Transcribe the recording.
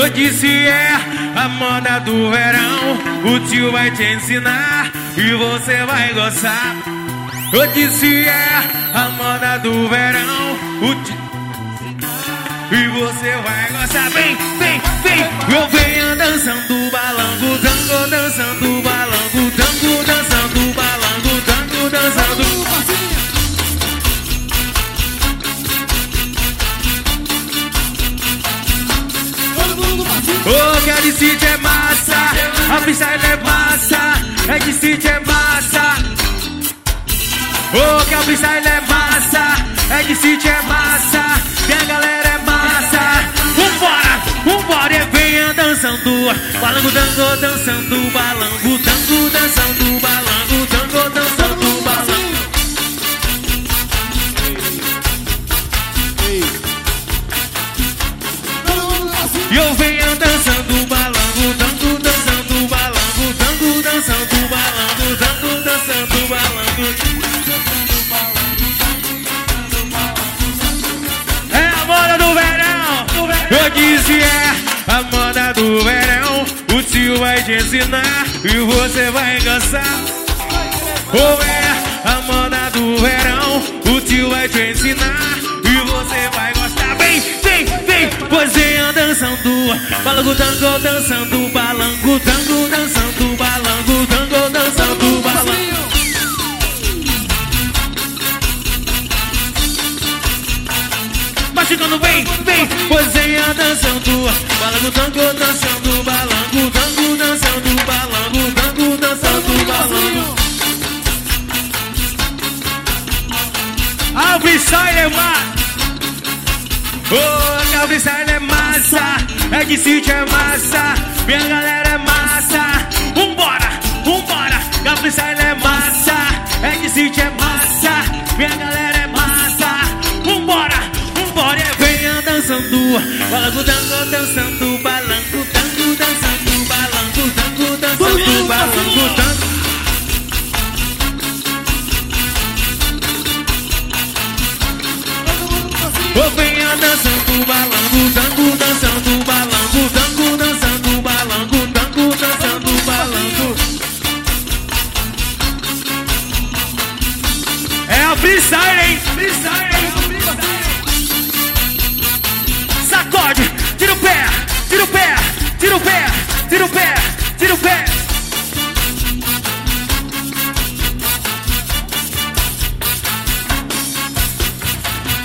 Eu disse é a moda do verão, o tio vai te ensinar e você vai gostar. Eu disse é a moda do verão, o tio e você vai gostar. Vem, vem, vem. Eu venho dançando balango, tango, dançando balango, tango, dançando balango, tango, dançando. Oh, que a de City é massa, a freestyle é massa, é de City é massa. Oh, que a freestyle é massa, é de City é massa, e a galera é massa. Vambora, vambora e venha dançando, balango, tango, dançando, balango, tango, dançando, balango, tango, dançando, balango. E eu venho dançando balango, tango, dançando balango, tango, dançando balango, tango, dançando balango. É a moda do verão, eu disse é a moda do verão, o tio vai te ensinar e você vai gostar. Ou é a moda do verão, o tio vai te ensinar e você vai gostar. Vem, vem, vem, você dançando balango, tango, dançando balango, tango, dançando balango, tango, dançando balango. Machucando, vem, vem, você dançando balango, tango, dançando balango, tango, dançando balango, tango, dançando balango. A freestyle é massa. Oh, a freestyle é massa, é de City é massa, minha galera é massa. Vambora, vambora, a freestyle é massa, é de City é massa, minha galera é massa. Vambora, vambora e venha dançando, balango, tango, dançando, balango, tango, dançando, balango, tango, dançando, balango, tango. Eu venho dançando balango, tango, dançando balango, tango, dançando balango, tango, dançando balango. É a freestyle, hein? Freestyle, hein? Sacode, tira o pé, tira o pé, tira o pé, tira o pé, tira o pé.